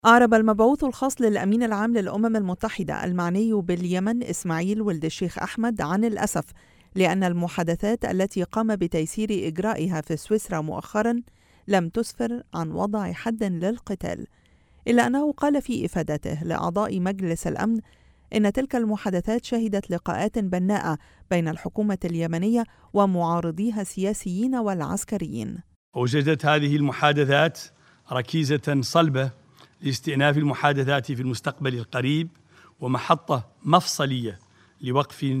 أعرب المبعوث الخاص للأمين العام للأمم المتحدة المعني باليمن إسماعيل ولد الشيخ أحمد عن الأسف لأن المحادثات التي قام بتيسير إجرائها في سويسرا مؤخرا لم تسفر عن وضع حد للقتال، إلا أنه قال في إفادته لأعضاء مجلس الأمن إن تلك المحادثات شهدت لقاءات بناءة بين الحكومة اليمنية ومعارضيها السياسيين والعسكريين. وجدت هذه المحادثات ركيزة صلبة لاستئناف المحادثات في المستقبل القريب ومحطة مفصلية لوقف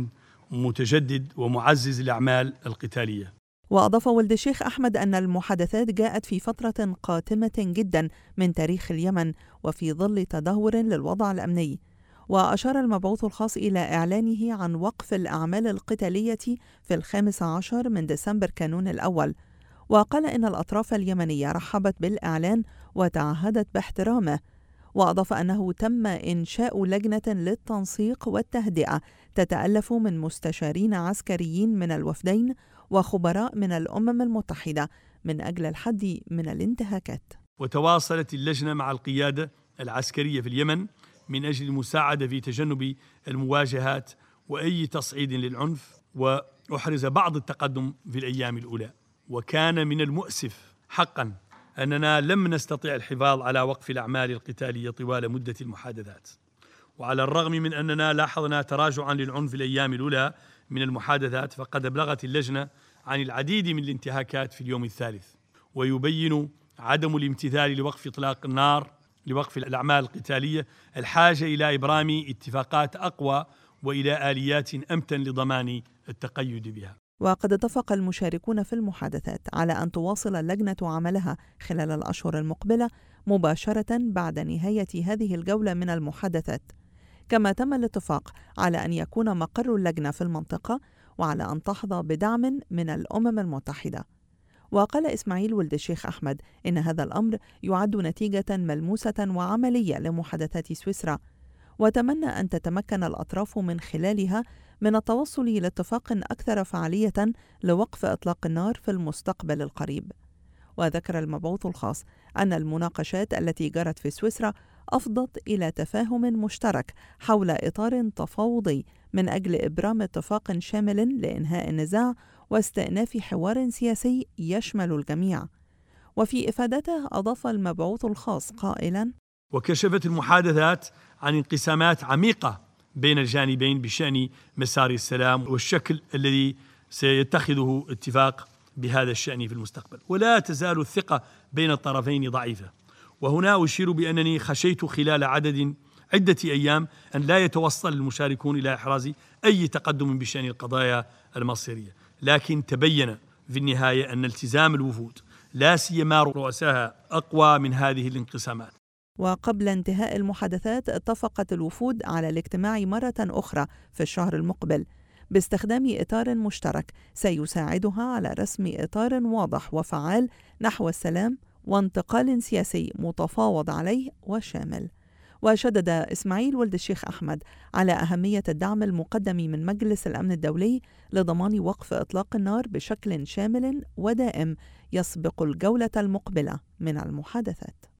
متجدد ومعزز الأعمال القتالية. وأضاف ولد الشيخ أحمد أن المحادثات جاءت في فترة قاتمة جدا من تاريخ اليمن وفي ظل تدهور للوضع الأمني، وأشار المبعوث الخاص إلى إعلانه عن وقف الأعمال القتالية في 15 من ديسمبر كانون الأول، وقال إن الأطراف اليمنية رحبت بالإعلان وتعهدت باحترامه، وأضاف أنه تم إنشاء لجنة للتنسيق والتهدئة تتألف من مستشارين عسكريين من الوفدين وخبراء من الأمم المتحدة من أجل الحد من الانتهاكات. وتواصلت اللجنة مع القيادة العسكرية في اليمن من أجل المساعدة في تجنب المواجهات وأي تصعيد للعنف، وأحرز بعض التقدم في الأيام الأولى. وكان من المؤسف حقا أننا لم نستطع الحفاظ على وقف الأعمال القتالية طوال مدة المحادثات، وعلى الرغم من أننا لاحظنا تراجعا للعنف في الأيام الأولى من المحادثات، فقد أبلغت اللجنة عن العديد من الانتهاكات في اليوم الثالث. ويبين عدم الامتثال لوقف إطلاق النار لوقف الأعمال القتالية الحاجة إلى إبرام اتفاقات أقوى وإلى آليات أمتن لضمان التقيد بها. وقد اتفق المشاركون في المحادثات على أن تواصل اللجنة عملها خلال الأشهر المقبلة مباشرة بعد نهاية هذه الجولة من المحادثات، كما تم الاتفاق على أن يكون مقر اللجنة في المنطقة وعلى أن تحظى بدعم من الأمم المتحدة. وقال إسماعيل ولد الشيخ أحمد إن هذا الأمر يعد نتيجة ملموسة وعملية لمحادثات سويسرا، وتمنى أن تتمكن الأطراف من خلالها من التوصل لاتفاق أكثر فعالية لوقف إطلاق النار في المستقبل القريب. وذكر المبعوث الخاص أن المناقشات التي جرت في سويسرا أفضت إلى تفاهم مشترك حول إطار تفاوضي من أجل إبرام اتفاق شامل لإنهاء النزاع واستئناف حوار سياسي يشمل الجميع. وفي إفادته أضاف المبعوث الخاص قائلا: وكشفت المحادثات عن انقسامات عميقة بين الجانبين بشأن مسار السلام والشكل الذي سيتخذه اتفاق بهذا الشأن في المستقبل، ولا تزال الثقة بين الطرفين ضعيفة. وهنا أشير بأنني خشيت خلال عدة أيام أن لا يتوصل المشاركون إلى إحراز أي تقدم بشأن القضايا المصيرية، لكن تبين في النهاية أن التزام الوفود لا سيما رؤساها أقوى من هذه الانقسامات. وقبل انتهاء المحادثات اتفقت الوفود على الاجتماع مرة أخرى في الشهر المقبل باستخدام إطار مشترك سيساعدها على رسم إطار واضح وفعال نحو السلام وانتقال سياسي متفاوض عليه وشامل. وشدد إسماعيل ولد الشيخ أحمد على أهمية الدعم المقدم من مجلس الأمن الدولي لضمان وقف إطلاق النار بشكل شامل ودائم يسبق الجولة المقبلة من المحادثات.